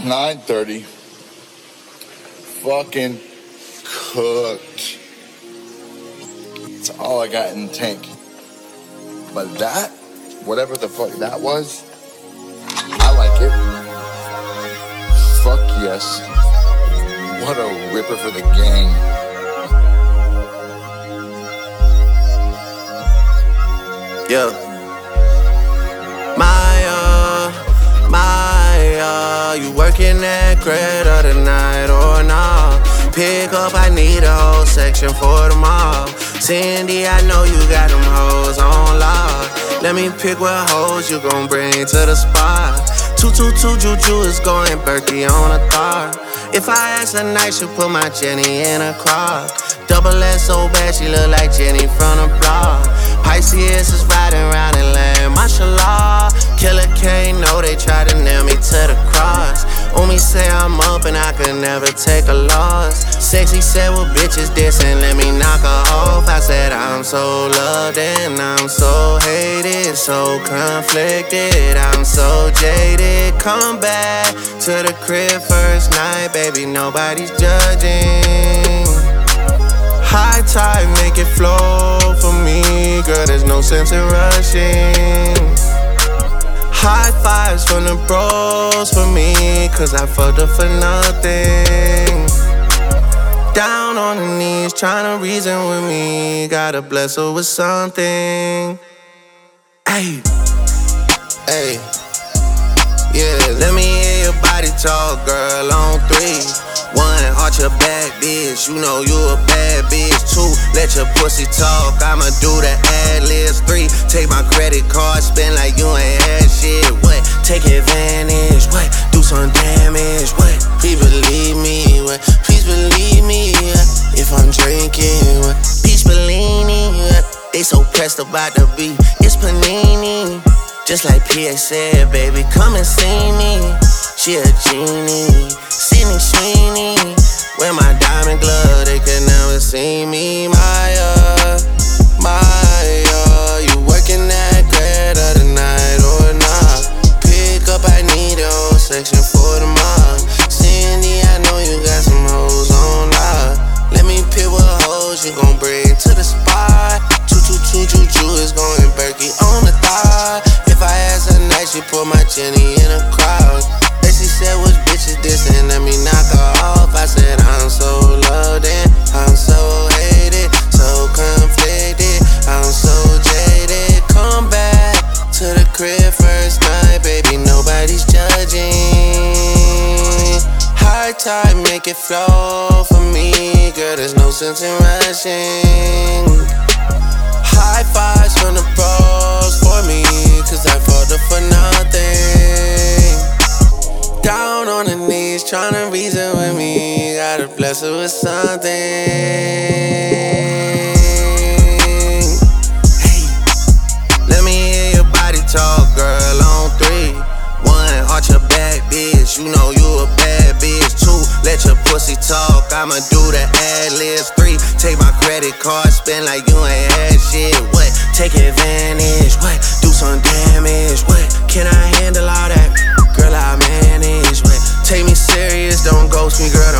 9:30. Fucking cooked. That's all I got in the tank. But that, whatever the fuck that was, I like it. Fuck yes. What a ripper for the gang. Yeah. You working that grade of the night or nah? Pick up, I need a whole section for tomorrow. Cindy, I know you got them hoes on lock. Let me pick what hoes you gon' bring to the spot. 222 Juju is going Berkey on a thought. If I ask her night, she'll put my Jenny in a crock. Double S so bad, she look like Jenny from the block. Pisces is riding around in land, mashallah. Killer K, know they try to nail me to the cross. Umi say I'm up and I could never take a loss. Sexy said, well, bitches dissing, let me knock her off. I said, I'm so loved and I'm so hated, so conflicted, I'm so jaded. Come back to the crib first night, baby, nobody's judging. High tide, make it flow for me, girl, there's no sense in rushing. High fives from the bros for me, cause I fucked up for nothing. Down on the knees, tryna reason with me, gotta bless her with something. Hey, hey, yeah, let me hear your body talk, girl, on 3. 1, arch your back, bitch, you know you a bad bitch. 2, let your pussy talk, I'ma do the ad-libs. 3, take my credit card, spend like you ain't had shit. What? Take advantage, what? Do some damage, what? Please believe me, what? Please believe me, if I'm drinking, what? Peach Bellini, they so pressed about the beat, it's Panini. Just like PX said, baby, come and see me. She a genie, Sydney Sweeney. Wear my diamond glove, they can never see me. Maya, you working that grade of the night or not? Pick up, I need a whole section for tomorrow. Cindy, I know you got some hoes on lock. Let me pick what hoes you gon' bring to the spot. 222 Juju is going Berkey on the thigh. If I ask her night, she put my Jenny in a crowd. She said, which bitches dissing, let me knock her off. I said, I'm so loved and I'm so hated, so conflicted, I'm so jaded. Come back to the crib first night, baby, nobody's judging. High tide, make it flow for me, girl, there's no sense in rushing. High fives from the pros for me, cause I fucked up for nothing. Down on the knees, tryna reason with me, gotta bless her with something. Hey, let me hear your body talk, girl, on 3. 1, arch your back, bitch, you know you a bad bitch. 2, let your pussy talk, I'ma do the ad-libs. 3, take my credit card, spend like you ain't had shit. What? Take advantage, what? Do some damage, what? Can I handle all that? Girl, I manage, what? Take me serious, don't ghost me, girl,